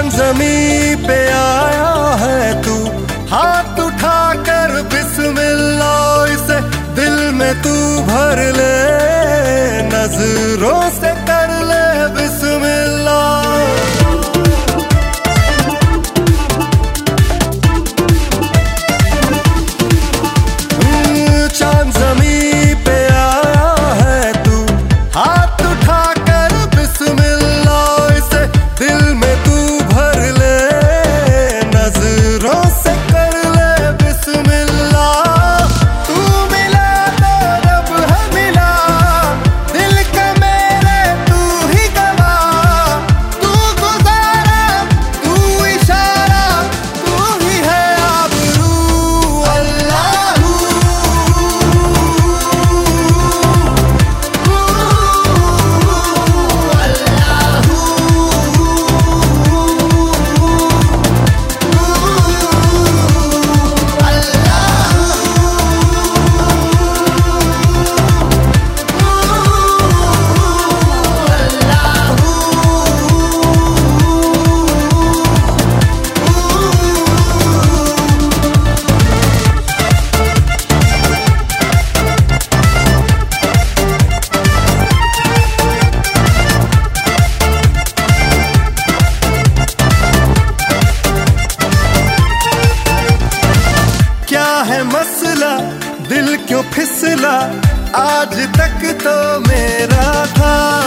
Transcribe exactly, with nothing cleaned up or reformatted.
चांद ज़मीं पे आया है तू, हाथ उठा कर बिस्मिल्लाह इसे दिल में तू भर ले, नजरों से कर ले बिस्मिल्लाह। चांद ज़मीं पे आया है तू, हाथ उठा कर बिस्मिल्लाह इसे दिल में तू भर ले, नजरों से कर ले बिस्मिल्लाह। तू मिला तो रब है मिला, दिल का मेरे तू ही गवाह, तू गुजारा तू इशारा, तू ही है आबरू। अल्लाहू है मसला, दिल क्यों फिसला, आज तक तो मेरा था।